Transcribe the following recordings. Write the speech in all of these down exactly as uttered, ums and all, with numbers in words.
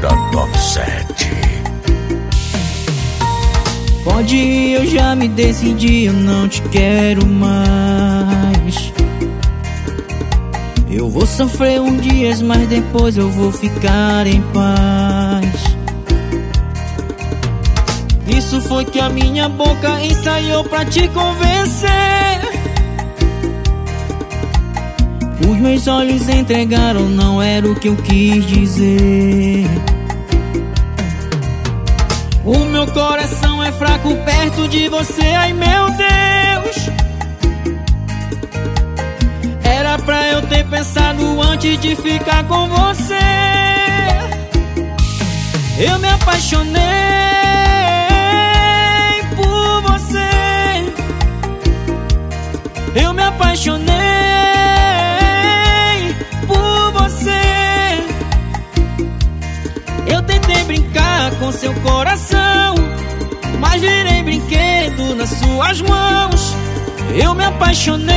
Banda Top sete. Pode ir, eu já me decidi, eu não te quero mais. Eu vou sofrer um dia, mas depois eu vou ficar em paz. Isso foi que a minha boca ensaiou pra te convencer. Os meus olhos entregaram, não era o que eu quis dizer. O meu coração é fraco perto de você, ai meu Deus. Era pra eu ter pensado antes de ficar com você. Eu me apaixonei por você. Eu me apaixonei por você. Eu tentei brincar com seu coração, mas virei brinquedo nas suas mãos. Eu me apaixonei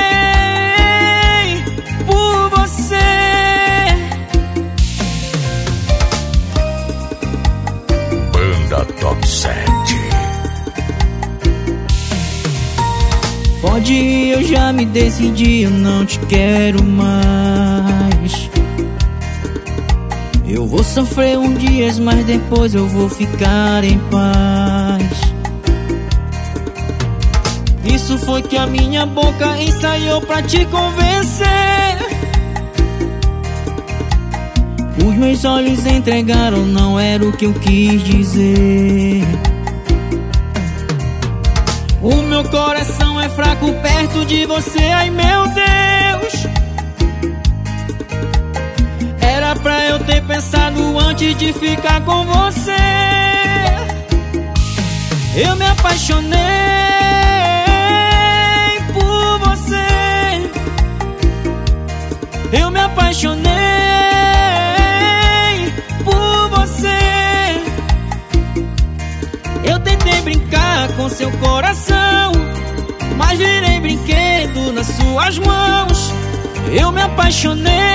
por você. Banda Top sete. Pode ir, eu já me decidi, eu não te quero mais. Eu vou sofrer um dia, mas depois eu vou ficar em paz. Isso foi que a minha boca ensaiou pra te convencer. Os meus olhos entregaram, não era o que eu quis dizer. O meu coração é fraco perto de você, ai meu Deus. Era pra eu ter pensado antes de ficar com você. Eu me apaixonei por você. Eu me apaixonei por você. Eu tentei brincar com seu coração, mas virei brinquedo nas suas mãos. Eu me apaixonei